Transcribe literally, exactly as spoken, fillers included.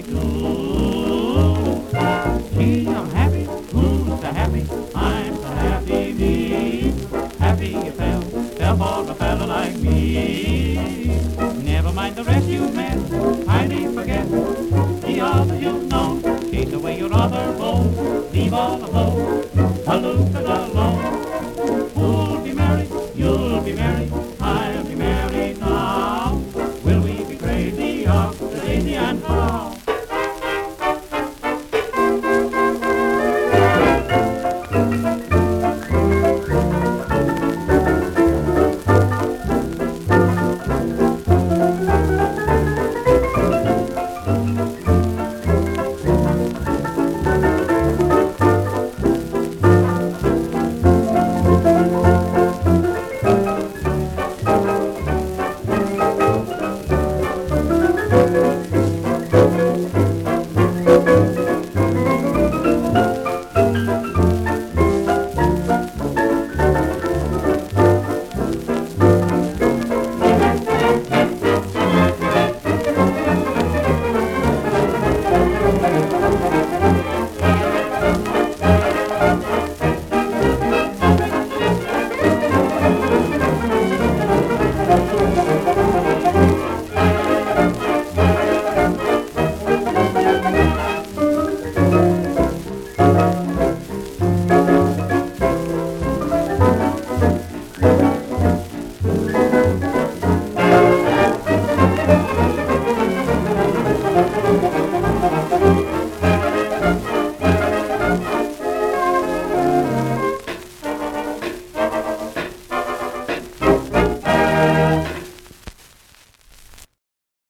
Ooh, gee, I'm happy. Who's so happy? I'm so happy me. Happy you fell, fell for a fella like me. Never mind the rest you've met. Kindly forget the others you've known. Chase away your other foes. Leave all alone. Halloo, alone. Who'll be married? You'll be married. I'll be married now. Will we be crazy of the lazy and how? Thank you.